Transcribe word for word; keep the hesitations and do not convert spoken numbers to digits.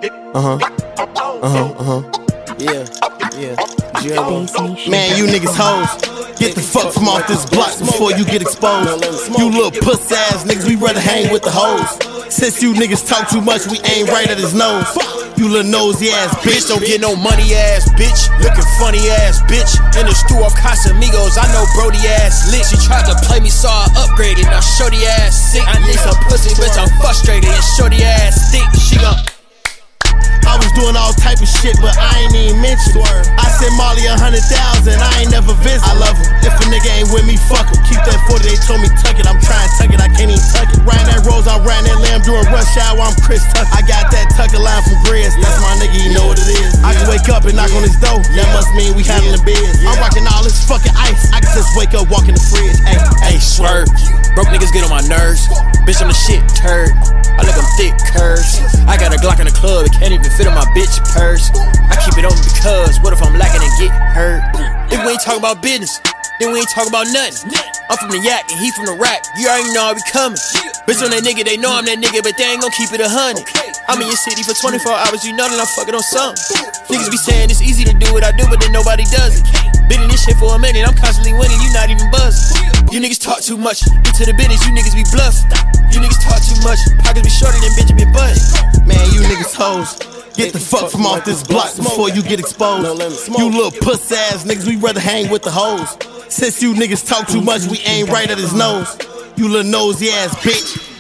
Uh-huh. Uh-huh, uh-huh. Yeah, yeah. Man, you niggas hoes, get the fuck from off this block before you get exposed. You little puss ass niggas, we rather hang with the hoes. Since you niggas talk too much, we aim right at his nose. You little nosy ass bitch. Don't get no money ass bitch, looking funny ass bitch. In the stew off Casamigos, I know Brody ass lit. She tried to play me, so I upgraded. Now shorty ass sick. I need some pussy, bitch, I'm frustrated. And shorty ass thick, she gon' I was doing all type of shit, but I ain't even mention. I sent Molly a hundred thousand, I ain't never visit. I love her. If a nigga ain't with me, fuck him. Keep that forty, they told me tuck it. I'm trying to tuck it, I can't even tuck it. Riding that rose, I'm riding that lamb during rush hour. I'm Chris Tucker. I got that tucker line from Grizz. That's my nigga, you know what it is. I can wake up and knock on his door. That must mean we handling biz. I'm rocking all this fucking ice. I can just wake up, walk in the fridge. Hey, hey, swerve. Broke niggas get on my nerves. Bitch, I'm the shit turd. I like them thick curves. I got a Glock in the club, it can't even fit in my bitch purse. I keep it on because what if I'm lacking and get hurt? If we ain't talking about business, then we ain't talking about nothing. I'm from the yak and he from the rack. You already know I be coming. Bitch on that nigga, they know I'm that nigga, but they ain't gon' keep it a hundred. I'm in your city for twenty-four hours, you know that I'm fucking on something. Niggas be saying it's easy to do what I do, but then nobody does it. Been in this shit for a minute, I'm constantly winning, you not even buzzing. You niggas talk too much, get to the business, you niggas be bluffing. You niggas talk too much, pockets be shorter than Benjamin Button. Man, you niggas hoes, get the fuck from off this block before you get exposed. You little puss ass niggas, we rather hang with the hoes. Since you niggas talk too much, we aim right at his nose. You little nosy ass bitch.